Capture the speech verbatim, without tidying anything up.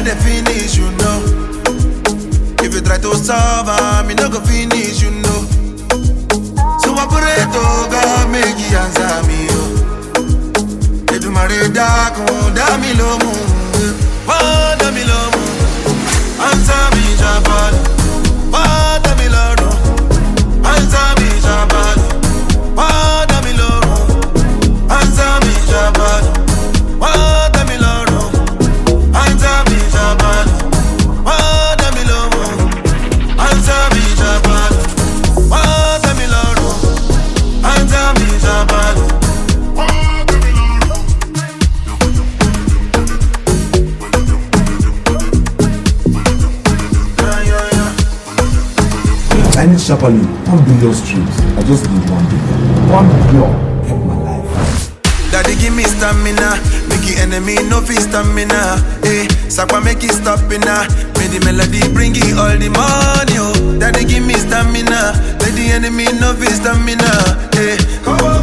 the finish, you know. If you try to solve, me no go finish, you know. So I pray to God, make you answer me, oh. If you marry dark, dami lomu, oh, dami lomu. Answer me, Jabal, oh, dami lomu. Answer me, Jabal, oh, dami lomu. Answer me, Jabal, oh, dami lomu. Answer me, Jabal, oh, dami lomu. Answer me, Jabal, oh, dami lomu. Answer me, Jabal. I need sharply one billion streams. I just need one billion. One billion help my life. Daddy give me stamina, make the enemy no feel stamina. Eh, Sakwa make it stop now. Make the melody bring it all the money. Oh, Daddy give me stamina, make the enemy no feel stamina. Eh,